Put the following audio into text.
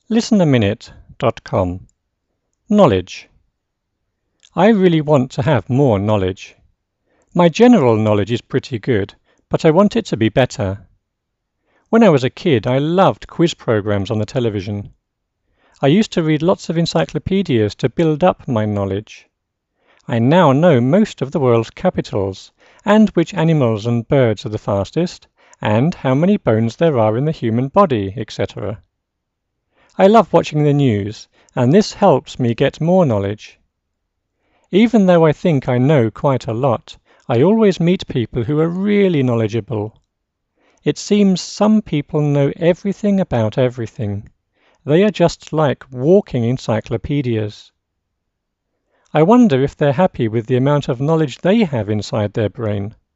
listenaminute.com. Knowledge. I really want to have more knowledge. My general knowledge is pretty good, but I want it to be better. When I was a kid, I loved quiz programs on the television. I used to read lots of encyclopedias to build up my knowledge. I now know most of the world's capitals, and which animals and birds are the fastest, and how many bones there are in the human body, etc. I love watching the news, and this helps me get more knowledge. Even though I think I know quite a lot, I always meet people who are really knowledgeable. It seems some people know everything about everything. They are just like walking encyclopedias. I wonder if they're happy with the amount of knowledge they have inside their brain.